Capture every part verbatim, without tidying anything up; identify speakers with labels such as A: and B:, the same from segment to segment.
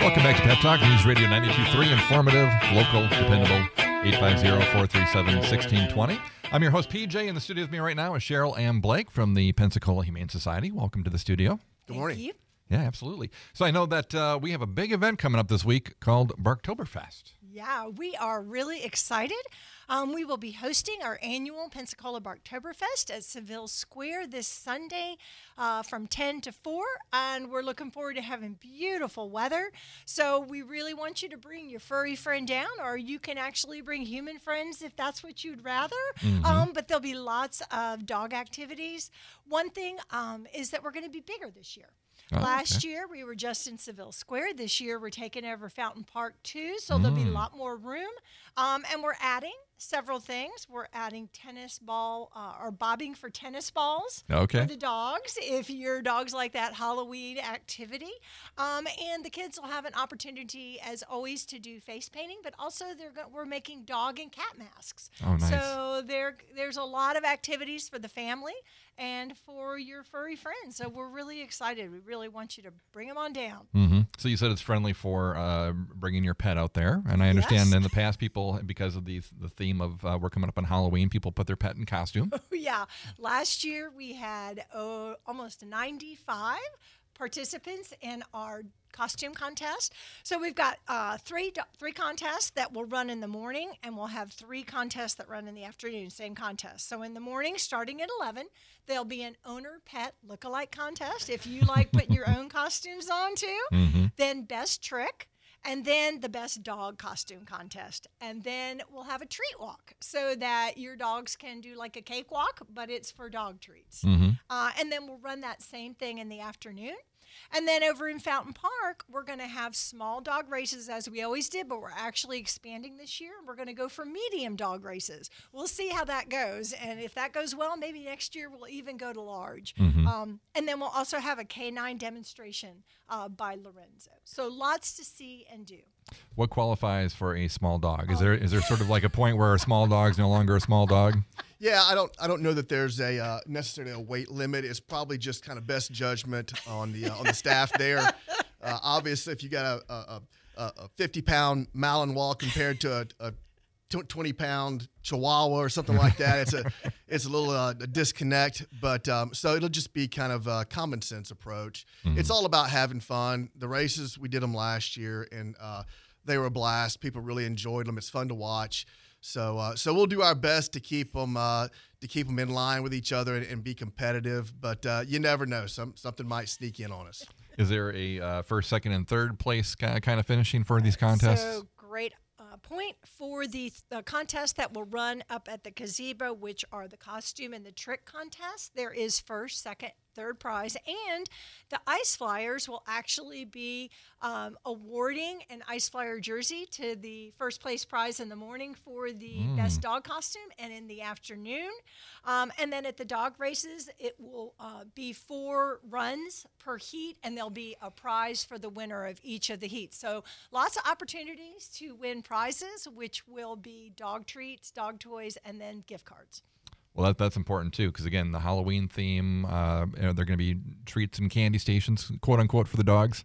A: Welcome back to Pet Talk, News Radio ninety-two point three, informative, local, dependable, eight five zero, four three seven, one six two zero. I'm your host, P J. In the studio with me right now is Cheryl Ann Blake from the Pensacola Humane Society. Welcome to the studio.
B: Good morning.
C: Thank you.
A: Yeah, absolutely. So I know that uh, we have a big event coming up this week called Barktoberfest.
C: Yeah, we are really excited. Um, we will be hosting our annual Pensacola Barktoberfest at Seville Square this Sunday uh, from ten to four, and we're looking forward to having beautiful weather. So we really want you to bring your furry friend down, or you can actually bring human friends if that's what you'd rather.
A: Mm-hmm.
C: Um, but there'll be lots of dog activities. One thing um, is that we're going to be bigger this year.
A: Oh,
C: Last
A: okay.
C: year, we were just in Seville Square. This year, we're taking over Fountain Park, too, so there'll be a lot more room. Um, and we're adding several things. We're adding tennis ball uh, or bobbing for tennis balls
A: Okay.
C: for the dogs, if your dogs like that Halloween activity. Um, and the kids will have an opportunity, as always, to do face painting, but also they're go- we're making dog and cat masks.
A: Oh, nice.
C: So there, there's a lot of activities for the family and for your furry friends. So we're really excited. We really want you to bring them on down.
A: Mm-hmm. So you said it's friendly for uh, bringing your pet out there, and I understand
C: Yes.
A: in the past people, because of the the theme of uh, we're coming up on Halloween, people put their pet in costume.
C: Yeah. Last year we had uh, almost ninety-five participants in our costume contest. So we've got uh, three do- three contests that will run in the morning, and we'll have three contests that run in the afternoon, same contest. So in the morning, starting at eleven, there'll be an owner-pet look-alike contest. If you like putting your own costumes on too,
A: Mm-hmm.
C: then best trick. And then the best dog costume contest. And then we'll have a treat walk so that your dogs can do like a cakewalk, but it's for dog treats.
A: Mm-hmm.
C: Uh, and then we'll run that same thing in the afternoon. And then over in Fountain Park, we're going to have small dog races as we always did, but we're actually expanding this year. We're going to go for medium dog races. We'll see how that goes. And if that goes well, maybe next year we'll even go to large.
A: Mm-hmm.
C: Um, and then we'll also have a canine demonstration uh, by Lorenzo. So lots to see and do.
A: What qualifies for a small dog? Is there is there sort of like a point where a small dog's no longer a small dog?
B: Yeah, I don't I don't know that there's a uh, necessarily a weight limit. It's probably just kind of best judgment on the uh, on the staff there. Uh, obviously, if you got a a, a, a fifty pound Malinois compared to a, a twenty pound Chihuahua or something like that, it's a it's a little uh, a disconnect. But um, so it'll just be kind of a common sense approach.
A: Mm-hmm.
B: It's all about having fun. The races, we did them last year, and uh, they were a blast. People really enjoyed them. It's fun to watch. So, uh, so we'll do our best to keep them uh, to keep them in line with each other and, and be competitive. But uh, you never know; some something might sneak in on us.
A: Is there a uh, first, second, and third place kind of finishing for these contests?
C: So great uh, point for the, the contest that will run up at the gazebo, which are the costume and the trick contest. There is first, second, third prize, and the Ice Flyers will actually be um, awarding an Ice Flyer jersey to the first place prize in the morning for the
A: Mm.
C: best dog costume, and in the afternoon. Um, and then at the dog races, it will uh, be four runs per heat, and there'll be a prize for the winner of each of the heats. So lots of opportunities to win prizes, which will be dog treats, dog toys, and then gift cards.
A: Well, that, that's important, too, because, again, the Halloween theme, uh, you know, they're going to be treats and candy stations, quote-unquote, for the dogs.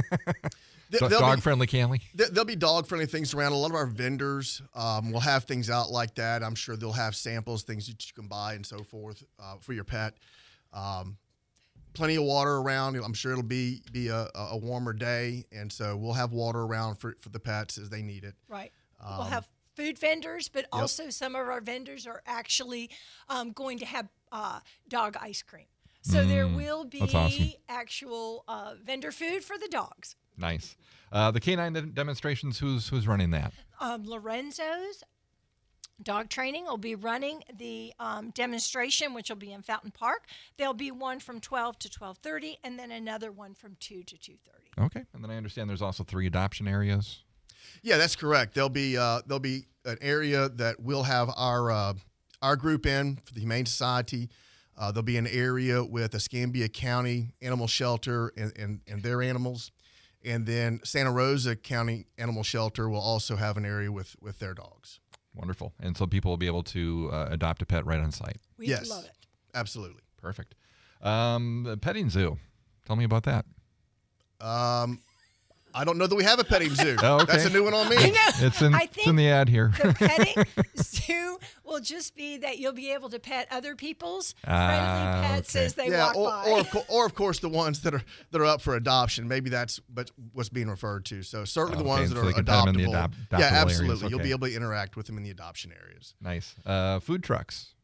A: So
B: There'll be-
A: dog-friendly candy?
B: There- There'll be dog-friendly things around. A lot of our vendors um, will have things out like that. I'm sure they'll have samples, things that you can buy and so forth uh, for your pet. Um, plenty of water around. I'm sure it'll be be a, a warmer day, and so we'll have water around for, for the pets as they need it.
C: Right. we'll
B: Um,
C: have food vendors, but also some of our vendors are actually um, going to have uh, dog ice cream. So there
A: Mm,
C: will be
A: that's awesome.
C: actual uh, vendor food for the dogs.
A: Nice. Uh, the canine de- demonstrations, who's who's running that?
C: Um, Lorenzo's dog training will be running the um, demonstration, which will be in Fountain Park. There'll be one from twelve to twelve thirty, and then another one from two to two thirty.
A: Okay. And then I understand there's also three adoption areas.
B: Yeah, that's correct. There'll be uh, there'll be an area that we'll have our uh, our group in for the Humane Society. Uh, there'll be an area with Escambia County Animal Shelter and, and, and their animals. And then Santa Rosa County Animal Shelter will also have an area with, with their dogs.
A: Wonderful. And so people will be able to uh, adopt a pet right on site.
C: We
B: Yes.
C: love it.
B: Absolutely.
A: Perfect. Um, the petting zoo. Tell me about that.
B: Um, I don't know that we have a petting zoo.
A: Oh, okay.
B: That's a new one on me.
C: I know.
A: It's in,
C: I
A: it's in the ad here.
C: The petting zoo will just be that you'll be able to pet other people's
A: Ah,
C: friendly pets
A: okay.
C: as they
B: Yeah,
C: walk
B: or,
C: by.
B: or, of co- or of course the ones that are that are up for adoption. Maybe that's but what's being referred to. So certainly the
A: Okay,
B: ones
A: so
B: that
A: they
B: are
A: can pet 'em in the
B: adoptable.
A: adopt-
B: yeah,
A: adoptable areas,
B: absolutely. You'll
A: okay.
B: be able to interact with them in the adoption areas.
A: Nice. Uh, food trucks.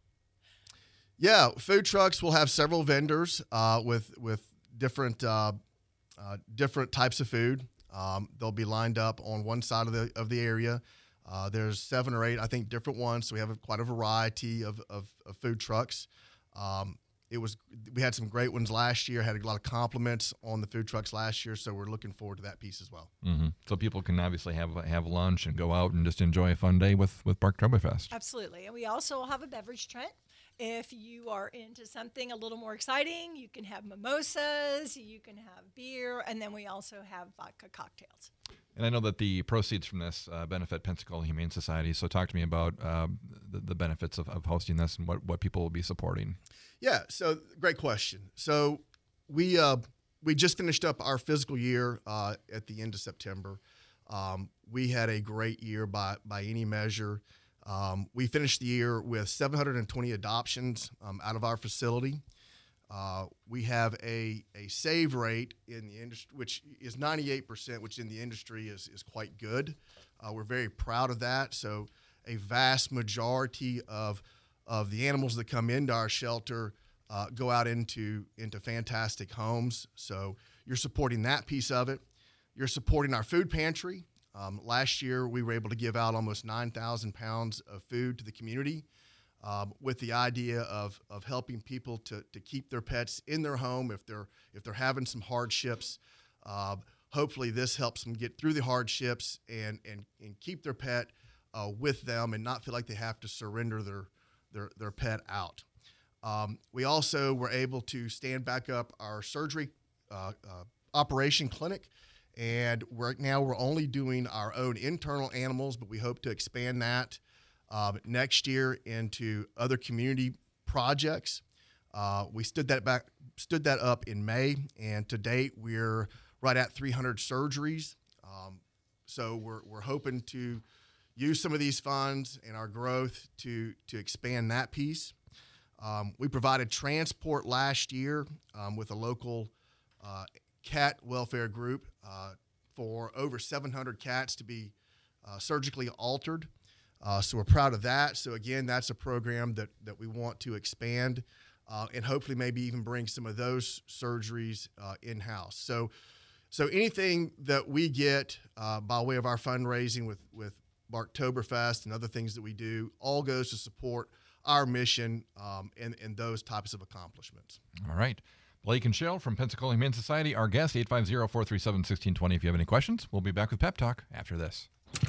B: Yeah, food trucks will have several vendors uh, with with different uh, uh, different types of food. Um, they'll be lined up on one side of the of the area. Uh, there's seven or eight, I think, different ones. So we have a, quite a variety of, of, of food trucks. Um, it was we had some great ones last year. Had a lot of compliments on the food trucks last year. So we're looking forward to that piece as well.
A: Mm-hmm. So people can obviously have have lunch and go out and just enjoy a fun day with with Barktoberfest.
C: Absolutely. And we also have a beverage tent. If you are into something a little more exciting, you can have mimosas, you can have beer, and then we also have vodka cocktails.
A: And I know that the proceeds from this uh, benefit Pensacola Humane Society. So talk to me about um, the, the benefits of, of hosting this and what, what people will be supporting.
B: Yeah, so great question. So we uh, we just finished up our fiscal year uh, at the end of September. Um, we had a great year by by any measure. Um, we finished the year with seven hundred twenty adoptions um, out of our facility. Uh, we have a, a save rate in the industry, which is ninety-eight percent, which in the industry is, is quite good. Uh, we're very proud of that. So a vast majority of of the animals that come into our shelter uh, go out into, into fantastic homes. So you're supporting that piece of it. You're supporting our food pantry. Um, last year, we were able to give out almost nine thousand pounds of food to the community. Um, with the idea of of helping people to to keep their pets in their home if they're if they're having some hardships. Uh, hopefully, this helps them get through the hardships and and and keep their pet uh, with them and not feel like they have to surrender their their their pet out. Um, we also were able to stand back up our surgery uh, uh, operation clinic, and we're now we're only doing our own internal animals, but we hope to expand that Um, next year into other community projects. Uh, we stood that back, stood that up in May, and to date we're right at three hundred surgeries. Um, so we're we're hoping to use some of these funds and our growth to to expand that piece. Um, we provided transport last year um, with a local uh, cat welfare group uh, for over seven hundred cats to be uh, surgically altered. Uh, so we're proud of that. So again, that's a program that, that we want to expand uh, and hopefully maybe even bring some of those surgeries uh, in-house. So so anything that we get uh, by way of our fundraising with, with Barktoberfest and other things that we do all goes to support our mission um, and, and those types of accomplishments.
A: All right. Blake and Cheryl from Pensacola Humane Society, our guest, eight five zero, four three seven, one six two zero. If you have any questions, we'll be back with Pep Talk after this.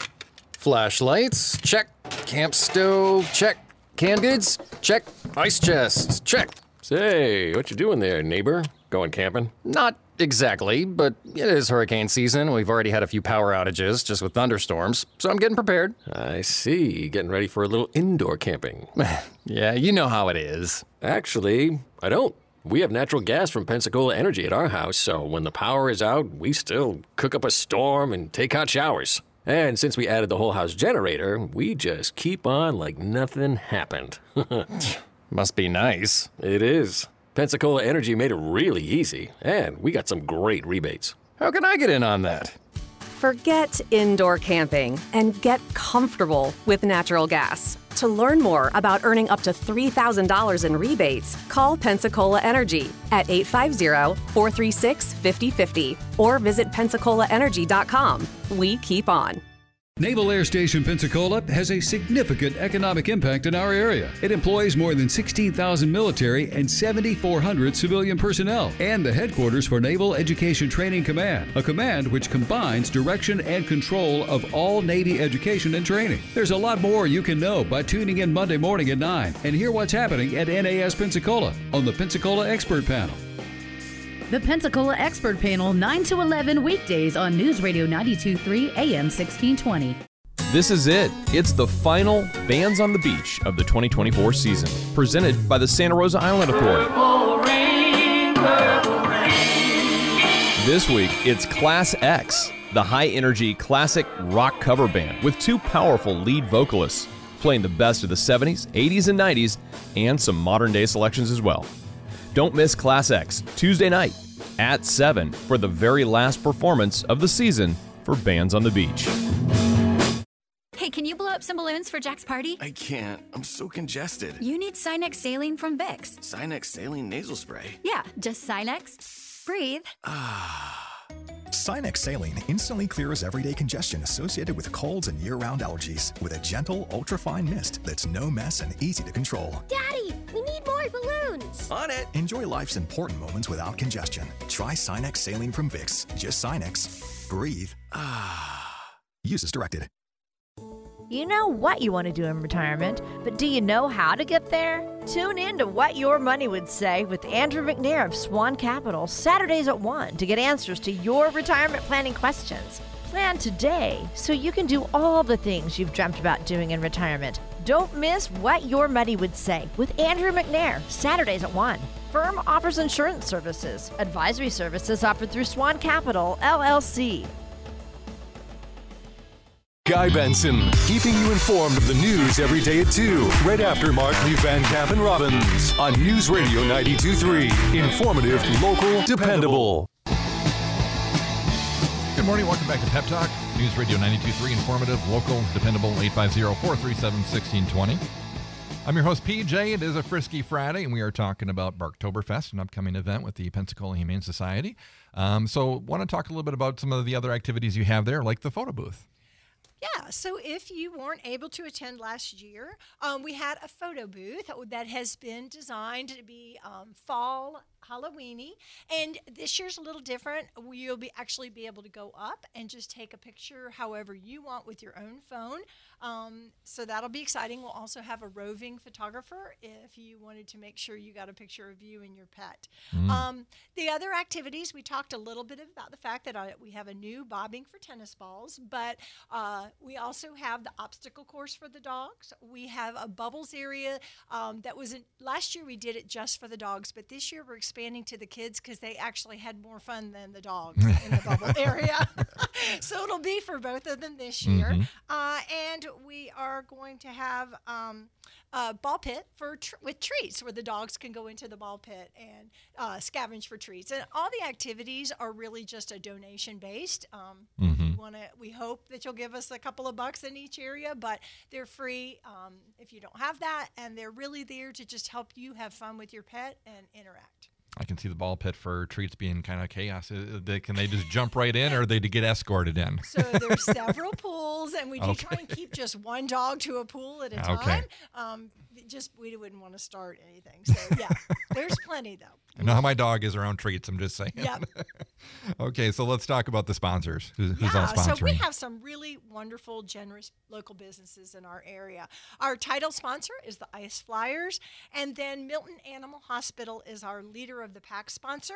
D: Flashlights, check. Camp stove, check. Canned goods, check. Ice chest, check.
E: Say, what you doing there, neighbor? Going camping?
D: Not exactly, but it is hurricane season. We've already had a few power outages just with thunderstorms, so I'm getting prepared.
E: I see. Getting ready for a little indoor camping.
D: Yeah, you know how it is.
E: Actually, I don't. We have natural gas from Pensacola Energy at our house, so when the power is out, we still cook up a storm and take hot showers. And since we added the whole house generator, we just keep on like nothing happened.
D: Must be nice.
E: It is. Pensacola Energy made it really easy, and we got some great rebates.
D: How can I get in on that?
F: Forget indoor camping and get comfortable with natural gas. To learn more about earning up to three thousand dollars in rebates, call Pensacola Energy at eight five zero, four three six, five zero five zero or visit pensacola energy dot com. We keep on.
G: Naval Air Station Pensacola has a significant economic impact in our area. It employs more than sixteen thousand military and seven thousand four hundred civilian personnel, and the headquarters for Naval Education Training Command, a command which combines direction and control of all Navy education and training. There's a lot more you can know by tuning in Monday morning at nine and hear what's happening at N A S Pensacola on the Pensacola Expert Panel.
H: The Pensacola Expert Panel, nine to eleven weekdays on News Radio ninety-two point three A M sixteen twenty.
I: This is it. It's the final Bands on the Beach of the twenty twenty-four season, presented by the Santa Rosa Island Authority.
J: Purple rain, purple rain.
I: This week, it's Class X. the high-energy classic rock cover band with two powerful lead vocalists, playing the best of the seventies, eighties, and nineties, and some modern-day selections as well. Don't miss Class X Tuesday night at seven for the very last performance of the season for Bands on the Beach.
J: Hey, can you blow up some balloons for Jack's party?
K: I can't. I'm so congested.
J: You need Sinex Saline from Vicks.
K: Sinex Saline nasal spray?
J: Yeah, just Sinex. Breathe.
K: Ah.
L: Sinex Saline instantly clears everyday congestion associated with colds and year-round allergies with a gentle, ultra-fine mist that's no mess and easy to control.
M: Daddy, we need more balloons.
K: On it.
L: Enjoy life's important moments without congestion. Try Sinex Saline from Vicks. Just Sinex. Breathe. Ah. Use as directed.
N: You know what you want to do in retirement, but do you know how to get there? Tune in to What Your Money Would Say with Andrew McNair of Swan Capital, Saturdays at one, to get answers to your retirement planning questions. Plan today so you can do all the things you've dreamt about doing in retirement. Don't miss What Your Money Would Say with Andrew McNair, Saturdays at one. Firm offers insurance services. Advisory services offered through Swan Capital, L L C.
O: Guy Benson, keeping you informed of the news every day at two, right after Mark Lee Van Camp and Robbins on News Radio ninety-two point three. Informative, local, dependable.
A: Good morning. Welcome back to Pep Talk. News Radio ninety-two point three. Informative, local, dependable. eight five zero, four three seven, one six two zero. I'm your host, P J. It is a Frisky Friday, and we are talking about Barktoberfest, an upcoming event with the Pensacola Humane Society. Um, so want to talk a little bit about some of the other activities you have there, like the photo booth.
C: Yeah, so if you weren't able to attend last year, um, we had a photo booth that has been designed to be um, fall Halloween-y, and this year's a little different. You'll be actually be able to go up and just take a picture however you want with your own phone. Um, so that'll be exciting. We'll also have a roving photographer if you wanted to make sure you got a picture of you and your pet. Mm. Um, the other activities, we talked a little bit about the fact that I, we have a new bobbing for tennis balls, but uh, we also have the obstacle course for the dogs. We have a bubbles area um, that was in, last year we did it just for the dogs, but this year we're expanding to the kids because they actually had more fun than the dogs in the bubble area. So it'll be for both of them this year. Mm-hmm. Uh, and we are going to have um, a ball pit for tr- with treats where the dogs can go into the ball pit and uh, scavenge for treats. And all the activities are really just a donation based. Um, mm-hmm. we, wanna, we hope that you'll give us a couple of bucks in each area, but they're free um, if you don't have that. And they're really there to just help you have fun with your pet and interact.
A: I can see the ball pit for treats being kind of chaos. They, can they just jump right in, or they to get escorted in?
C: So there's several pools, and we do okay. try and keep just one dog to a pool at a time.
A: Okay.
C: Um, just we wouldn't want to start anything. So yeah, there's plenty though.
A: I know how my dog is around treats. I'm just saying.
C: Yep.
A: Okay, so let's talk about the sponsors. Who's, who's
C: yeah,
A: all sponsoring?
C: So we have some really wonderful, generous local businesses in our area. Our title sponsor is the Ice Flyers, and then Milton Animal Hospital is our leader of the pack sponsor,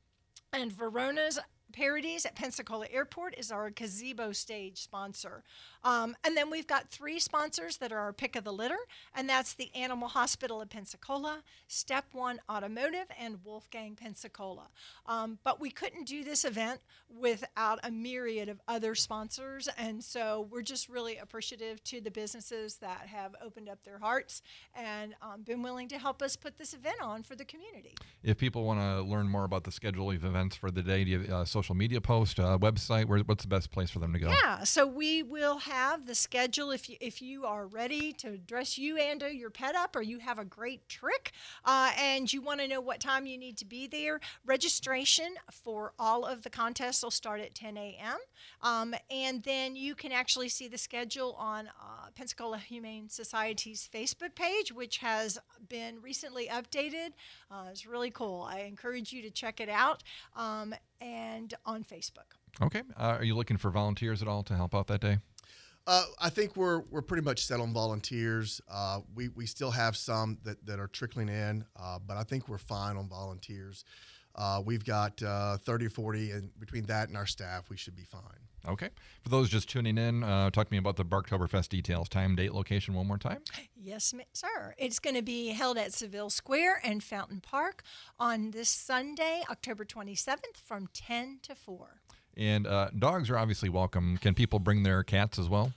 C: and Verona's Parodies at Pensacola Airport is our gazebo stage sponsor. Um, and then we've got three sponsors that are our pick of the litter, and that's the Animal Hospital of Pensacola, Step One Automotive, and Wolfgang Pensacola. Um, but we couldn't do this event without a myriad of other sponsors, and so we're just really appreciative to the businesses that have opened up their hearts and um, been willing to help us put this event on for the community.
A: If people want to learn more about the schedule of events for the day, do you have uh, social media post, uh, website? Where, what's the best place for them to go?
C: Yeah, so we will have the schedule if you if you are ready to dress you and your pet up, or you have a great trick uh, and you want to know what time you need to be there. Registration for all of the contests will start at ten a.m. Um, and then you can actually see the schedule on uh, Pensacola Humane Society's Facebook page, which has been recently updated. Uh, it's really cool. I encourage you to check it out. Um, and on Facebook.
A: Okay. Uh, are you looking for volunteers at all to help out that day?
B: Uh, I think we're we're pretty much set on volunteers. Uh, we we still have some that, that are trickling in, uh, but I think we're fine on volunteers. Uh, we've got uh, thirty or forty, and between that and our staff, we should be fine.
A: Okay. For those just tuning in, uh, talk to me about the Barktoberfest details. Time, date, location one more time.
C: Yes, sir. It's going to be held at Seville Square and Fountain Park on this Sunday, October twenty-seventh from ten to four.
A: And uh, dogs are obviously welcome. Can people bring their cats as well?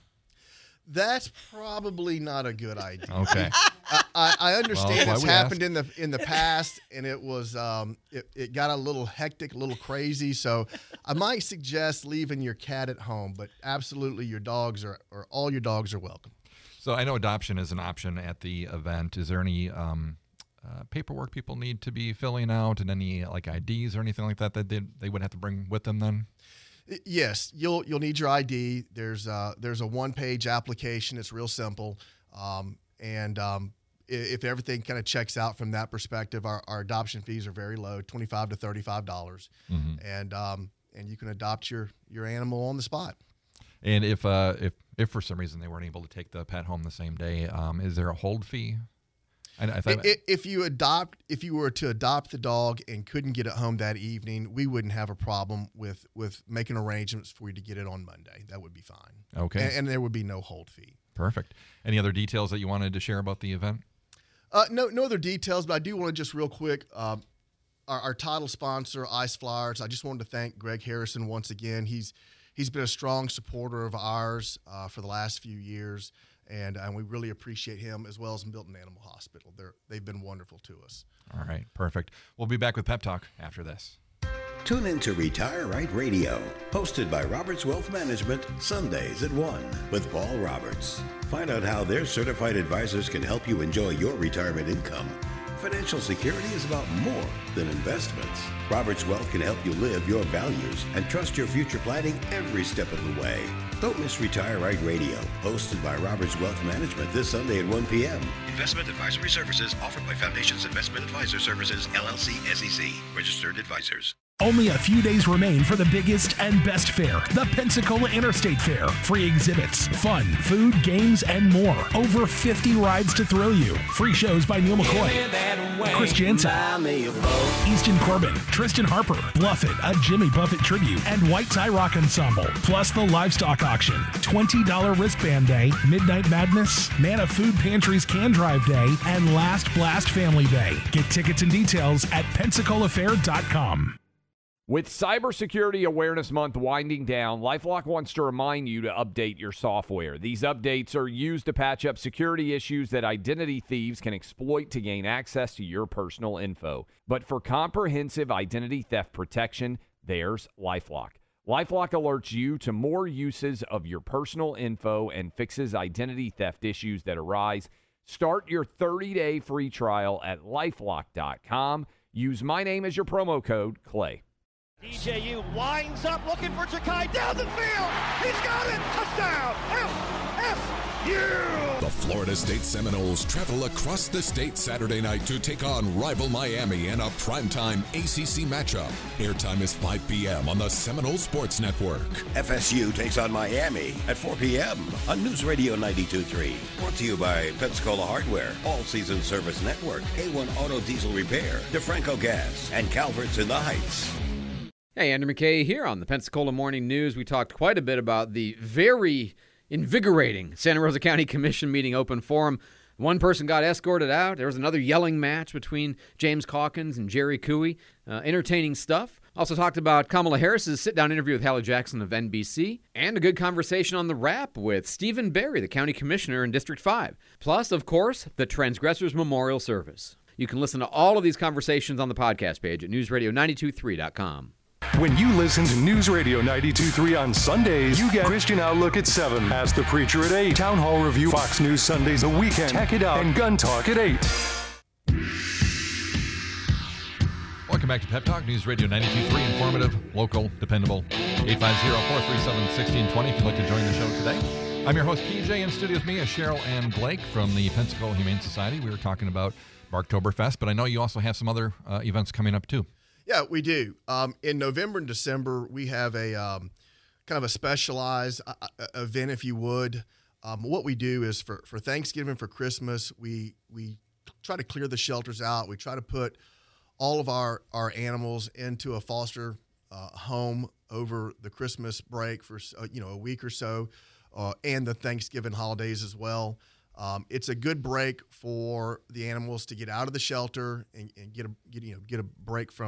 B: That's probably not a good idea.
A: Okay.
B: I, I, I understand
A: well,
B: it's
A: we
B: happened
A: asked.
B: in the in the past, and it was um, it, it got a little hectic, a little crazy. So I might suggest leaving your cat at home, but absolutely your dogs are, or all your dogs are welcome.
A: So I know adoption is an option at the event. Is there any um, uh, paperwork people need to be filling out, and any like I Ds or anything like that that they, they would have to bring with them then?
B: Yes, you'll you'll need your I D. There's uh there's a one page application. It's real simple, um, and um, if everything kind of checks out from that perspective, our, our adoption fees are very low, twenty-five to thirty-five dollars,
A: mm-hmm.
B: and um, and you can adopt your your animal on the spot.
A: And if uh if if for some reason they weren't able to take the pet home the same day, um, is there a hold fee? I, I thought
B: if, if you adopt, if you were to adopt the dog and couldn't get it home that evening, we wouldn't have a problem with with making arrangements for you to get it on Monday. That would be fine.
A: Okay.
B: And, and there would be no hold fee.
A: Perfect. Any other details that you wanted to share about the event?
B: Uh, no, no other details, but I do want to just real quick. Um, our, our title sponsor, Ice Flyers. I just wanted to thank Greg Harrison once again. He's he's been a strong supporter of ours uh, for the last few years. And, and we really appreciate him, as well as Milton Animal Hospital. They're, they've been wonderful to us.
A: All right, perfect. We'll be back with Pep Talk after this.
P: Tune in to Retire Right Radio, hosted by Roberts Wealth Management, Sundays at one with Paul Roberts. Find out how their certified advisors can help you enjoy your retirement income. Financial security is about more than investments. Roberts Wealth can help you live your values and trust your future planning every step of the way. Don't miss Retire Right Radio, hosted by Roberts Wealth Management this Sunday at one p.m.
Q: Investment advisory services offered by Foundations Investment Advisor Services, L L C, S E C, registered advisors.
R: Only a few days remain for the biggest and best fair, the Pensacola Interstate Fair. Free exhibits, fun, food, games, and more. Over fifty rides to thrill you. Free shows by Neil McCoy, Chris Jansen, Easton Corbin, Tristan Harper, Bluff It, a Jimmy Buffett tribute, and White Tie Rock Ensemble. Plus the livestock auction, twenty dollars wristband day, Midnight Madness, Nana Food Pantry's Can Drive Day, and Last Blast Family Day. Get tickets and details at pensacola fair dot com.
S: With Cybersecurity Awareness Month winding down, LifeLock wants to remind you to update your software. These updates are used to patch up security issues that identity thieves can exploit to gain access to your personal info. But for comprehensive identity theft protection, there's LifeLock. LifeLock alerts you to more uses of your personal info and fixes identity theft issues that arise. Start your thirty-day free trial at lifelock dot com. Use my name as your promo code, Clay.
T: D J U winds up looking for Jakai down the field. He's got it. Touchdown. F S U.
U: The Florida State Seminoles travel across the state Saturday night to take on rival Miami in a primetime A C C matchup. Airtime is five p.m. on the Seminole Sports Network.
P: F S U takes on Miami at four p.m. on News Radio ninety-two point three. Brought to you by Pensacola Hardware, All Season Service Network, A one Auto Diesel Repair, DeFranco Gas, and Calvert's in the Heights.
V: Hey, Andrew McKay here on the Pensacola Morning News. We talked quite a bit about the very invigorating Santa Rosa County Commission meeting open forum. One person got escorted out. There was another yelling match between James Calkins and Jerry Cooey. Uh, entertaining stuff. Also talked about Kamala Harris's sit-down interview with Hallie Jackson of N B C, and a good conversation on the wrap with Stephen Barry, the county commissioner in District five. Plus, of course, the Transgressors Memorial Service. You can listen to all of these conversations on the podcast page at news radio nine two three dot com.
O: When you listen to News Radio ninety-two point three on Sundays, you get Christian Outlook at seven, Ask the Preacher at eight, Town Hall Review, Fox News Sundays, The Weekend, Tech It Out, and Gun Talk at eight.
A: Welcome back to Pep Talk, News Radio ninety-two point three, informative, local, dependable. eight five zero, four three seven, one six two zero if you'd like to join the show today. I'm your host, P J. In studio with me is Cheryl and Blake from the Pensacola Humane Society. We were talking about Barktoberfest, but I know you also have some other uh, events coming up, too.
B: Yeah, we do. Um, in November and December, we have a um, kind of a specialized uh, event, if you would. Um, what we do is for, for Thanksgiving, for Christmas, we we try to clear the shelters out. We try to put all of our, our animals into a foster uh, home over the Christmas break for uh, you know a week or so, uh, and the Thanksgiving holidays as well. Um, it's a good break for the animals to get out of the shelter and, and get a get, you know get a break from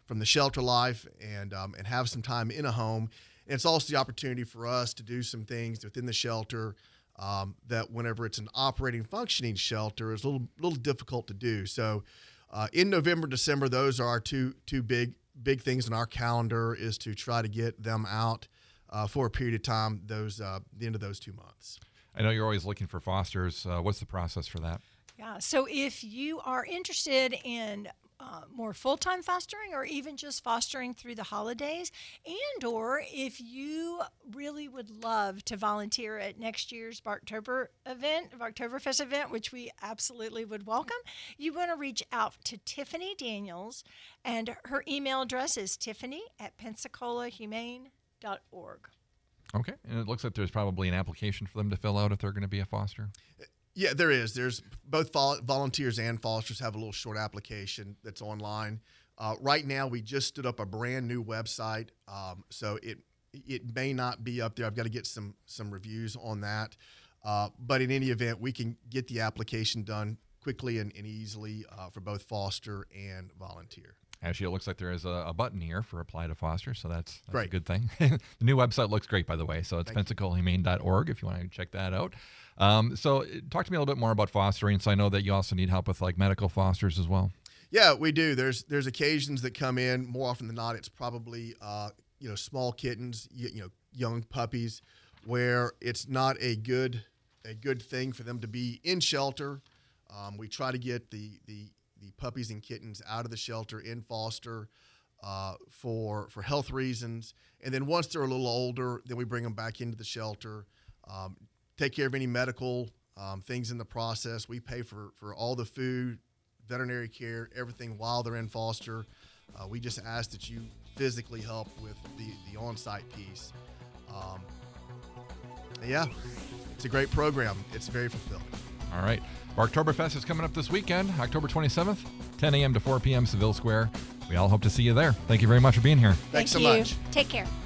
B: from the shelter life and um, and have some time in a home. And it's also the opportunity for us to do some things within the shelter um, that whenever it's an operating, functioning shelter is a little little difficult to do. So uh, in November, December, those are our two two big big things on our calendar, is to try to get them out uh, for a period of time, those uh, the end of those two months.
A: I know you're always looking for fosters. Uh, what's the process for that?
C: Yeah, so if you are interested in uh, more full-time fostering or even just fostering through the holidays, and or if you really would love to volunteer at next year's Barktober event, Barktoberfest event, which we absolutely would welcome, you want to reach out to Tiffany Daniels, and her email address is tiffany at pensacola humane dot org.
A: Okay, and it looks like there's probably an application for them to fill out if they're going to be a foster.
B: Yeah, there is. There's both vol- volunteers and fosters have a little short application that's online. Uh, right now, we just stood up a brand new website, um, so it it may not be up there. I've got to get some some reviews on that. Uh, but in any event, we can get the application done quickly and, and easily uh, for both foster and volunteer.
A: Actually, it looks like there is a, a button here for apply to foster, so that's, that's
B: Great.
A: a good thing. The new website looks great, by the way, so it's
B: Thank you.
A: pensacola humane dot org if you want to check that out. Um, so talk to me a little bit more about fostering. So I know that you also need help with like medical fosters as well.
B: Yeah, we do. There's there's occasions that come in. More often than not, it's probably uh, you know small kittens, you, you know young puppies, where it's not a good a good thing for them to be in shelter. Um, we try to get the the the puppies and kittens out of the shelter in foster uh, for for health reasons, and then once they're a little older, then we bring them back into the shelter. Um, take care of any medical um, things in the process. We pay for, for all the food, veterinary care, everything while they're in foster. Uh, we just ask that you physically help with the, the on-site piece. Um, yeah, it's a great program. It's very fulfilling.
A: All right. Barktoberfest is coming up this weekend, October twenty-seventh, ten a.m. to four p.m. Seville Square. We all hope to see you there. Thank you very much for being here.
B: Thanks
C: Thank
B: so
C: you.
B: much.
C: Take care.